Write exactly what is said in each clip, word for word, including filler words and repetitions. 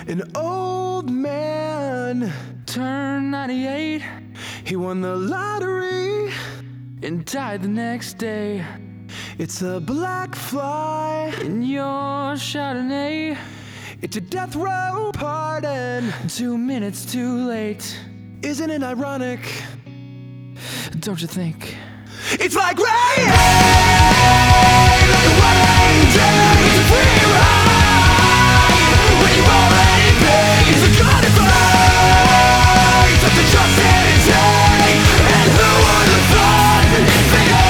An old man turned ninety-eight. He won the lottery and died the next day. It's a black fly in your Chardonnay. It's a death row pardon, two minutes too late. Isn't it ironic? Don't you think? It's like rain, like a wedding day. It's a free ride when you've already paid. It's a chronic fight, something just didn't take. And who would have thought it'd figure?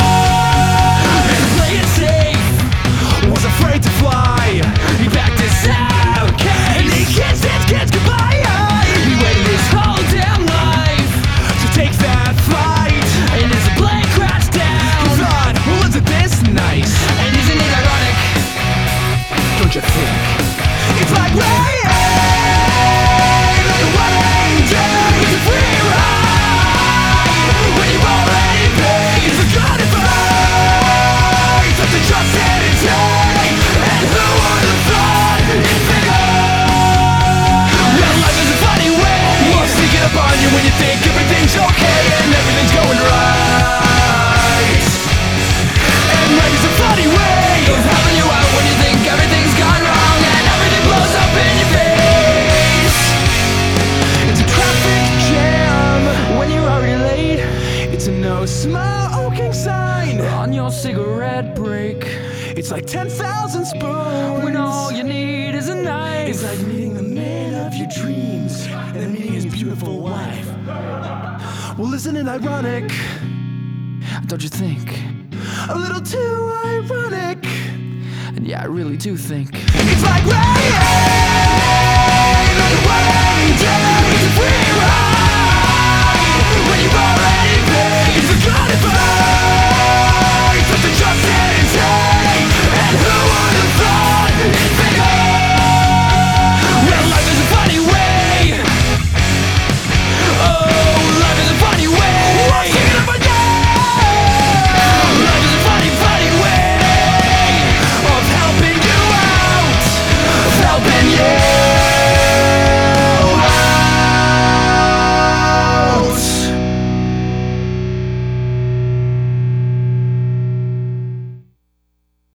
Play it safe, was afraid to fly. He backed his suitcase and he kissed his kids goodbye. He waited his whole damn life to take that flight. And as the plane crashed down, he thought, well, isn't this nice? And isn't it ironic? Don't you think? It's like rain, like a wedding day. It's a free ride when you've already paid. It's a chronic fight, something just didn't take. And who would have thought it'd figure? Well, life is a funny way Love's sneaking up on you when you think everything's okay and everything's going right. And life is a funny way of helping you out when you think everything's gone wrong and everything blows up in your face. It's a traffic jam when you're already late. It's a no smoking sign on your cigarette break. It's like ten thousand spoons when all you need is a knife. It's like meeting the man of your dreams and then meeting his beautiful wife. Well, isn't it ironic? Don't you think? A little too ironic. And yeah, I really do think it's like rain, like a wedding day. It's a free